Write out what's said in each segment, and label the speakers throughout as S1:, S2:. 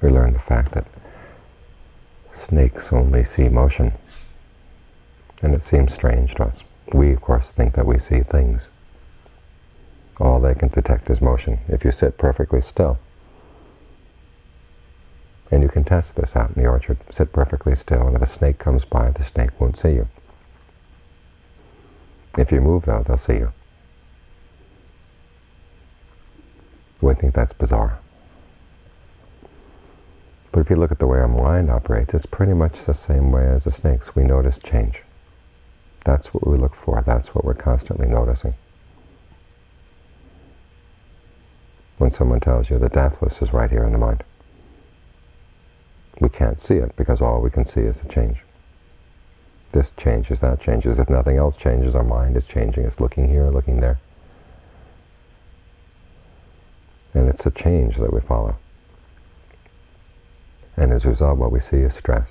S1: We learn the fact that snakes only see motion, and it seems strange to us. We, of course, think that we see things. All they can detect is motion. If you sit perfectly still, and you can test this out in the orchard, sit perfectly still, and if a snake comes by, the snake won't see you. If you move, though, they'll see you. We think that's bizarre. But if you look at the way our mind operates, it's pretty much the same way as the snakes. We notice change. That's what we look for. That's what we're constantly noticing. When someone tells you the deathless is right here in the mind, we can't see it because all we can see is the change. This changes, that changes. If nothing else changes, our mind is changing. It's looking here, looking there. And it's a change that we follow. And as a result, what we see is stress.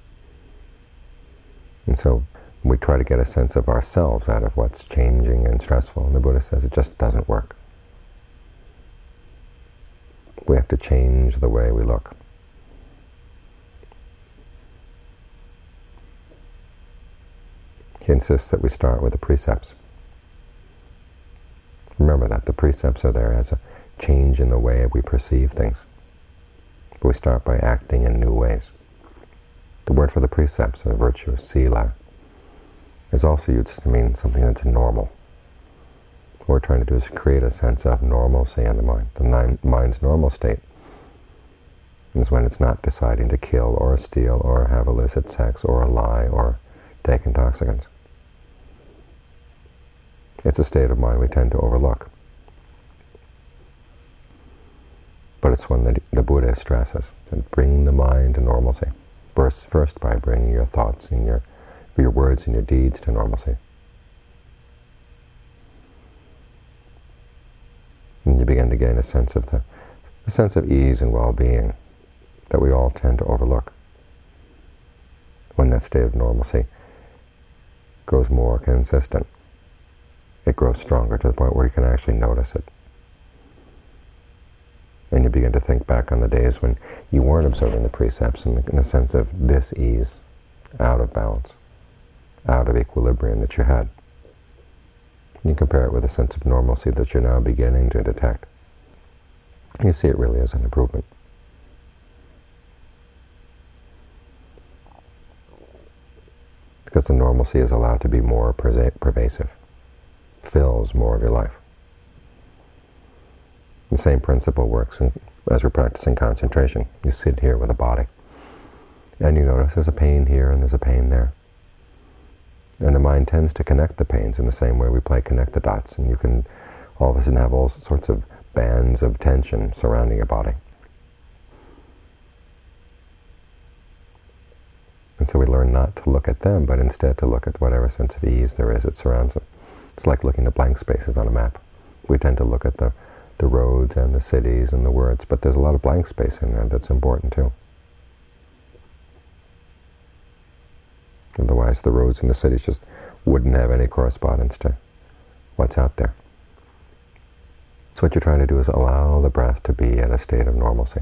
S1: And so we try to get a sense of ourselves out of what's changing and stressful. And the Buddha says it just doesn't work. We have to change the way we look. He insists that we start with the precepts. Remember that the precepts are there as a change in the way we perceive things. But we start by acting in new ways. The word for the precepts, or the virtue, sila, is also used to mean something that's normal. What we're trying to do is create a sense of normalcy in the mind. The mind's normal state is when it's not deciding to kill or steal or have illicit sex or lie or take intoxicants. It's a state of mind we tend to overlook. But it's when the Buddha stresses that bring the mind to normalcy. First by bringing your thoughts and your words and your deeds to normalcy. And you begin to gain a sense of ease and well-being that we all tend to overlook. When that state of normalcy grows more consistent, it grows stronger to the point where you can actually notice it. And you begin to think back on the days when you weren't observing the precepts in the sense of dis-ease, out of balance, out of equilibrium that you had. You compare it with a sense of normalcy that you're now beginning to detect. You see it really as an improvement. Because the normalcy is allowed to be more pervasive, fills more of your life. The same principle works as we're practicing concentration. You sit here with a body, and you notice there's a pain here and there's a pain there. And the mind tends to connect the pains in the same way we play connect the dots, and you can all of a sudden have all sorts of bands of tension surrounding your body. And so we learn not to look at them, but instead to look at whatever sense of ease there is that surrounds them. It's like looking at blank spaces on a map. We tend to look at the roads and the cities and the words, but there's a lot of blank space in there that's important too. Otherwise the roads and the cities just wouldn't have any correspondence to what's out there. So what you're trying to do is allow the breath to be at a state of normalcy.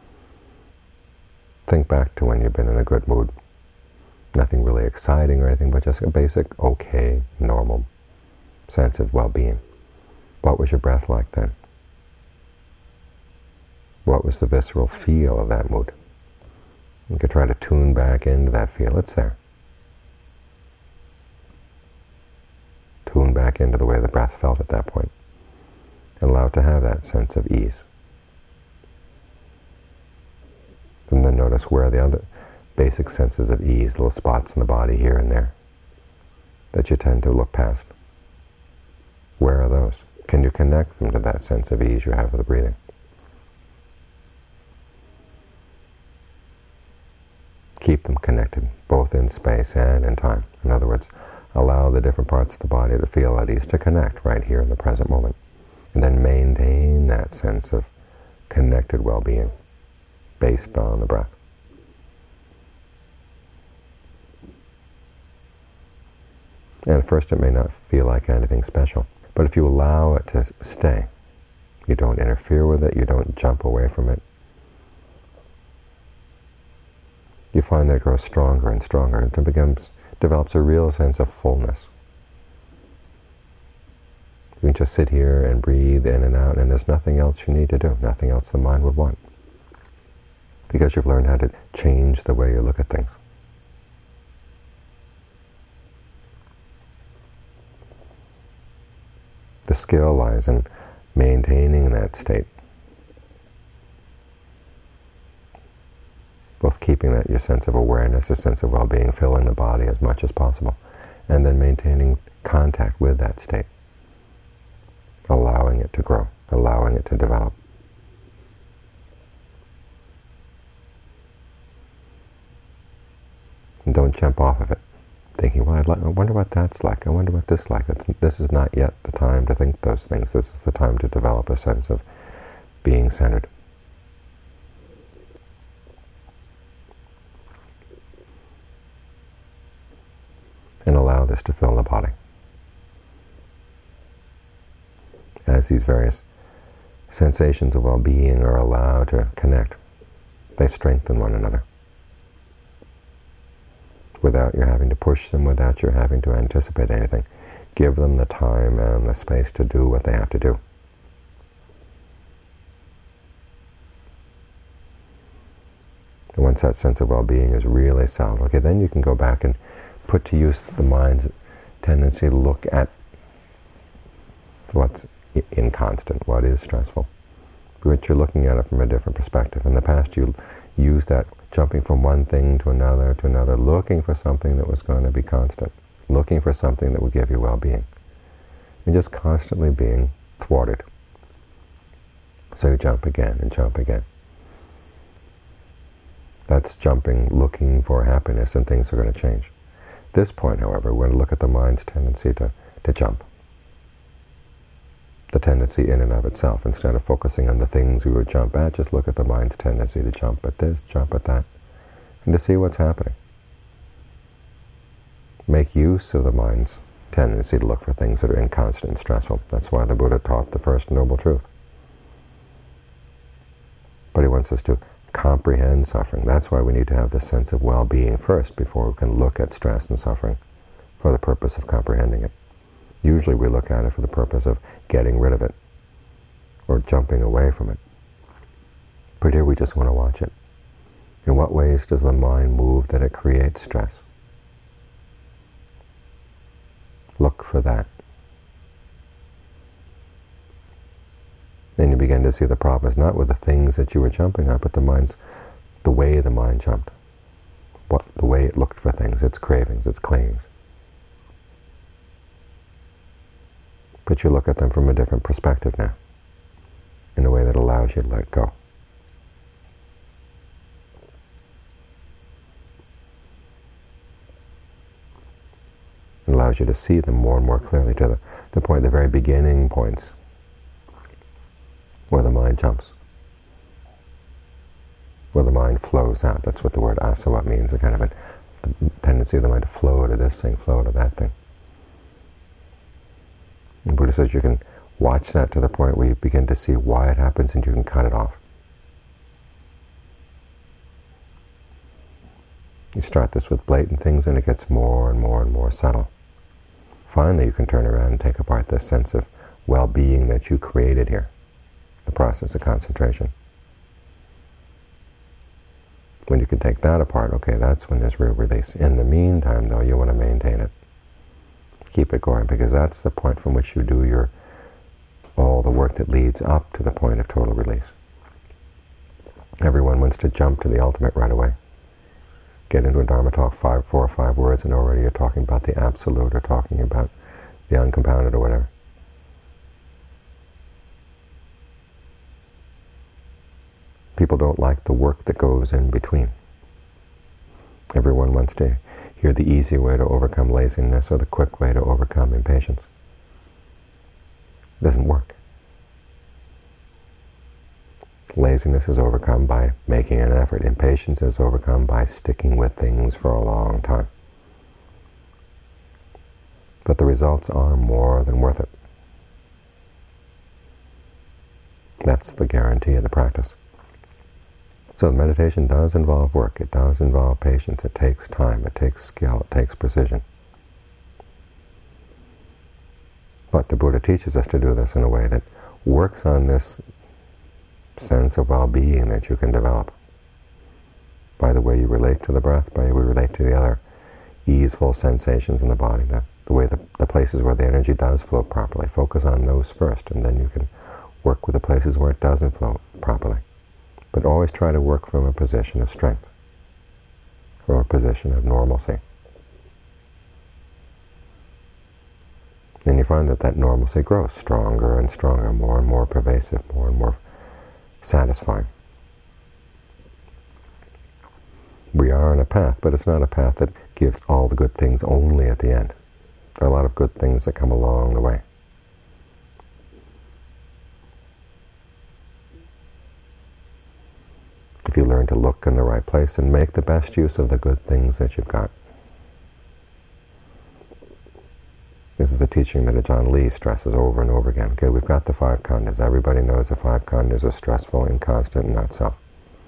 S1: Think back to when you've been in a good mood. Nothing really exciting or anything, but just a basic, okay, normal sense of well-being. What was your breath like then? What was the visceral feel of that mood? You could try to tune back into that feel. It's there. Tune back into the way the breath felt at that point. And allow it to have that sense of ease. And then notice where the other basic senses of ease, little spots in the body here and there, that you tend to look past. Where are those? Can you connect them to that sense of ease you have with the breathing? Keep them connected, both in space and in time. In other words, allow the different parts of the body that feel at ease to connect right here in the present moment. And then maintain that sense of connected well-being based on the breath. And at first it may not feel like anything special, but if you allow it to stay, you don't interfere with it, you don't jump away from it, you find that it grows stronger and stronger until it develops a real sense of fullness. You can just sit here and breathe in and out, and there's nothing else you need to do, nothing else the mind would want. Because you've learned how to change the way you look at things. The skill lies in maintaining that state. Both keeping that your sense of awareness, a sense of well-being, filling the body as much as possible, and then maintaining contact with that state. Allowing it to grow, allowing it to develop. And don't jump off of it, thinking, well, I wonder what that's like, I wonder what this is like. This is not yet the time to think those things. This is the time to develop a sense of being centered. And allow this to fill the body. As these various sensations of well-being are allowed to connect, they strengthen one another. Without your having to push them, without your having to anticipate anything. Give them the time and the space to do what they have to do. And once that sense of well-being is really settled, okay, then you can go back and put to use the mind's tendency to look at what's inconstant, what is stressful. But you're looking at it from a different perspective. In the past, you used that jumping from one thing to another, looking for something that was going to be constant, looking for something that would give you well-being. You're just constantly being thwarted. So you jump again and jump again. That's jumping, looking for happiness, and things are going to change. At this point, however, we're going to look at the mind's tendency to jump. The tendency in and of itself. Instead of focusing on the things we would jump at, just look at the mind's tendency to jump at this, jump at that, and to see what's happening. Make use of the mind's tendency to look for things that are inconstant and stressful. That's why the Buddha taught the first noble truth. But he wants us to comprehend suffering. That's why we need to have this sense of well-being first before we can look at stress and suffering for the purpose of comprehending it. Usually we look at it for the purpose of getting rid of it or jumping away from it. But here we just want to watch it. In what ways does the mind move that it creates stress? Look for that. Then you begin to see the problem is not with the things that you were jumping at, but the way the mind jumped. The way it looked for things, its cravings, its clingings. But you look at them from a different perspective now, in a way that allows you to let go. It allows you to see them more and more clearly to the point, the very beginning points where the mind jumps, where the mind flows out. That's what the word asava means, a kind of the tendency of the mind to flow to this thing, flow to that thing. The Buddha says you can watch that to the point where you begin to see why it happens and you can cut it off. You start this with blatant things and it gets more and more and more subtle. Finally, you can turn around and take apart this sense of well-being that you created here, the process of concentration. When you can take that apart, okay, that's when there's real release. In the meantime, though, you want to maintain it. Keep it going, because that's the point from which you do all the work that leads up to the point of total release. Everyone wants to jump to the ultimate right away. Get into a Dharma talk, 4 or 5 words, and already you're talking about the absolute or talking about the uncompounded or whatever. People don't like the work that goes in between. Everyone wants to hear the easy way to overcome laziness or the quick way to overcome impatience. It doesn't work. Laziness is overcome by making an effort. Impatience is overcome by sticking with things for a long time. But the results are more than worth it. That's the guarantee of the practice. So meditation does involve work. It does involve patience. It takes time. It takes skill. It takes precision. But the Buddha teaches us to do this in a way that works on this sense of well-being that you can develop by the way you relate to the breath, by the way you relate to the other easeful sensations in the body, the way the places where the energy does flow properly. Focus on those first, and then you can work with the places where it doesn't flow properly. But always try to work from a position of strength, from a position of normalcy. And you find that that normalcy grows stronger and stronger, more and more pervasive, more and more satisfying. We are on a path, but it's not a path that gives all the good things only at the end. There are a lot of good things that come along the way. If you learn to look in the right place and make the best use of the good things that you've got. This is a teaching that Ajahn Lee stresses over and over again. Okay, we've got the 5 khandhas. Everybody knows the 5 khandhas are stressful, inconstant, and not so.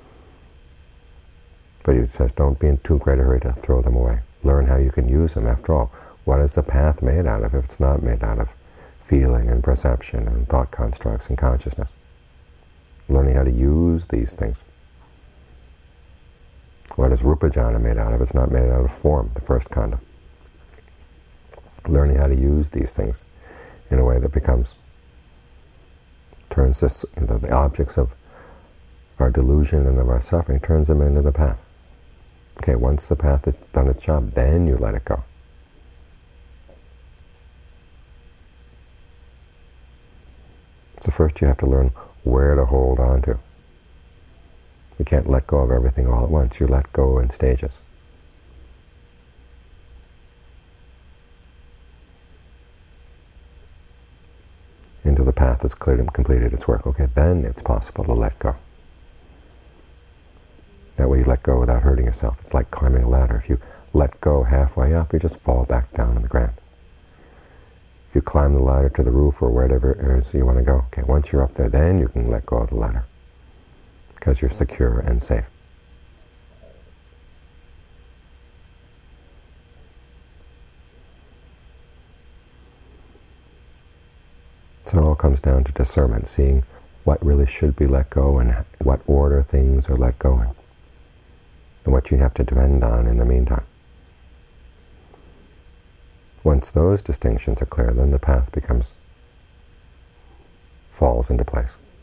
S1: But he says, don't be in too great a hurry to throw them away. Learn how you can use them. After all, what is the path made out of if it's not made out of feeling and perception and thought constructs and consciousness? Learning how to use these things. What is Rupa Jhana made out of? It's not made out of form, the first khandha. Learning how to use these things in a way that turns this, the objects of our delusion and of our suffering, turns them into the path. Okay, once the path has done its job, then you let it go. So first you have to learn where to hold on to. You can't let go of everything all at once. You let go in stages. Until the path has cleared and completed its work. Okay, then it's possible to let go. That way you let go without hurting yourself. It's like climbing a ladder. If you let go halfway up, you just fall back down on the ground. If you climb the ladder to the roof or wherever it is you want to go, okay, once you're up there, then you can let go of the ladder. Because you're secure and safe. So it all comes down to discernment, seeing what really should be let go and what order things are let go in, and what you have to depend on in the meantime. Once those distinctions are clear, then the path falls into place.